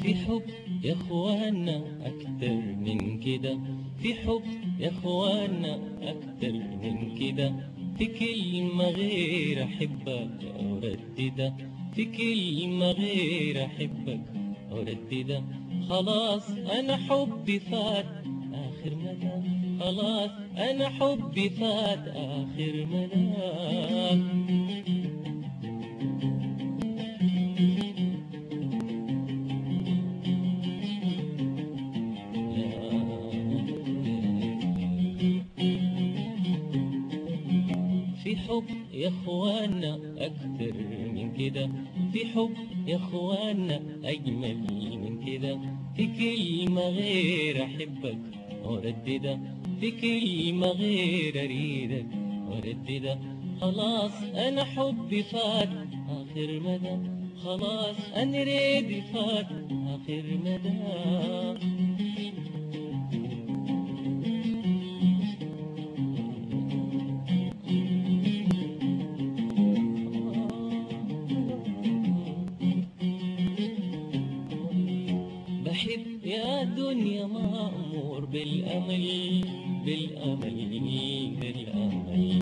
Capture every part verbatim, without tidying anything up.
في حب يا اخوانا اكتر من كده، في حب يا اخوانا اكتر من كده، في كلمة غير احبك ارددها، في كلمة غير احبك ارددها. خلاص انا حبي فات اخر مدى، خلاص انا حبي فات اخر مدى. في حب يا اخوانا اكتر من كده، في حب يا اخوانا اجمل من كده، في كلمة غير احبك ارددها، في كلمة غير اريدك ارددها. خلاص انا حبي فات اخر مدى، خلاص انا ريدي فات اخر مدى. بحب يا دنيا مأمور بالأمل، بالأمل بالأمل،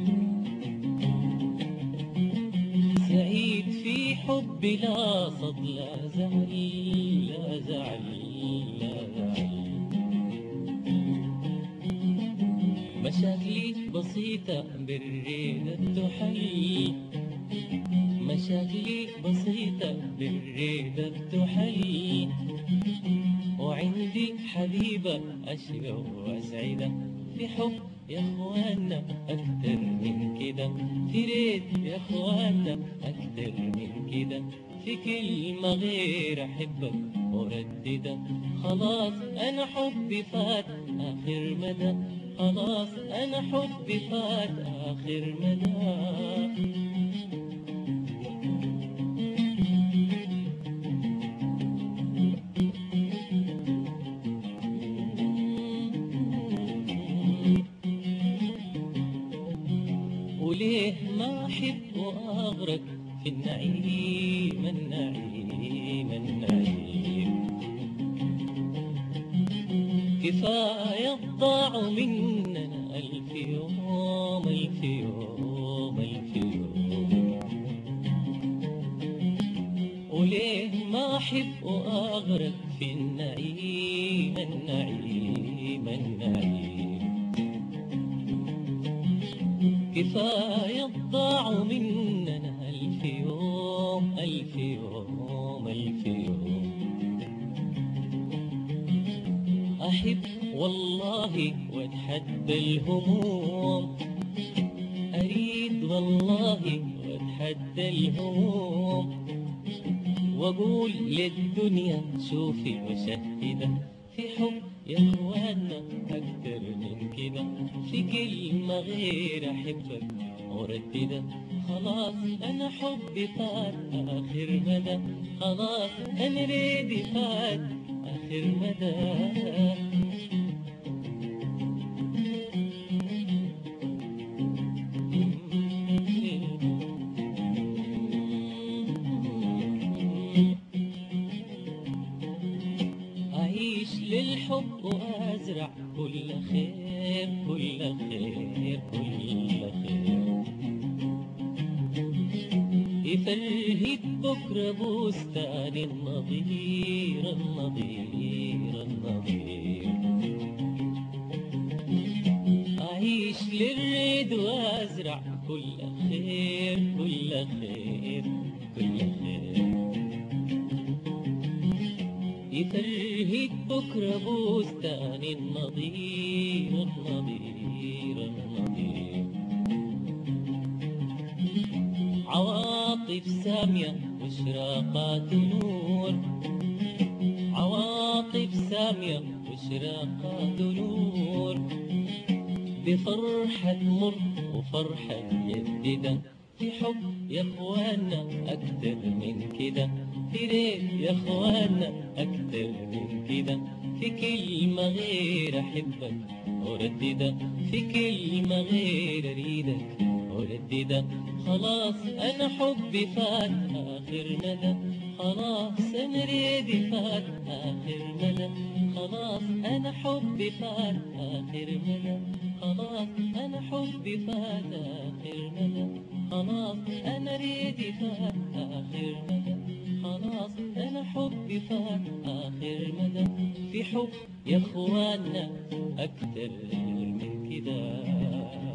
سعيد في حبي لا صد لا زعل، لا زعل لا زعل. مشاكلي بسيطة بالريدة تحل، مشاكلي بسيطة بالريدة تحل، وعندي حبيبة أشقى وأسعدة. في حب يا اخوانا أكتر من كده، في ريت يا اخوانا أكتر من كده، في كلمة غير أحبك ورددها. خلاص أنا حبي فات آخر مدى، خلاص أنا حبي فات آخر مدى. وليه ما أحب وأغرق في النعيم النعيم النعيم، كفاية ضاعوا مننا ألف يوم ألف يوم ألف يوم. وليه ما أحب وأغرق في النعيم النعيم النعيم، كفاية ضاعوا مننا ألف يوم ألف يوم ألف يوم. أحب والله وأتحدى الهموم، أريد والله وأتحدى الهموم، وأقول للدنيا شوفي وشهدة. في حب يا اخوانا اكتر من كده، في كلمة غير احبك ورددها. خلاص انا حبي فات اخر مدى، خلاص انا ريدي فات اخر مدى. أعيش للحب وأزرع كل خير كل خير كل خير، يفرهد بكرة بستان النظير النظير النظير. أعيش للريد وأزرع كل خير كل خير كل خير، يفرهد بكرة بستان النظير النظير النظير. عواطف سامية واشراقات نور، عواطف سامية واشراقات نور، بفرحة مر وفرحة جديدة. في حب يا اخوانا اكتر من كده، في ريت يا اخوانا اكتر من كده، في كلمة غير احبك ورددها، في كلمة غير اريدك ورددها. خلاص انا حبي فات اخر مدى، خلاص انا ريدي فات اخر مدى، خلاص انا حبي فات اخر مدى، خلاص انا حبي فات اخر مدى، خلاص انا ريدي فات اخر مدى، خلاص انا حبي فات اخر مدى. في حب يا اخوانا اكتر من كده.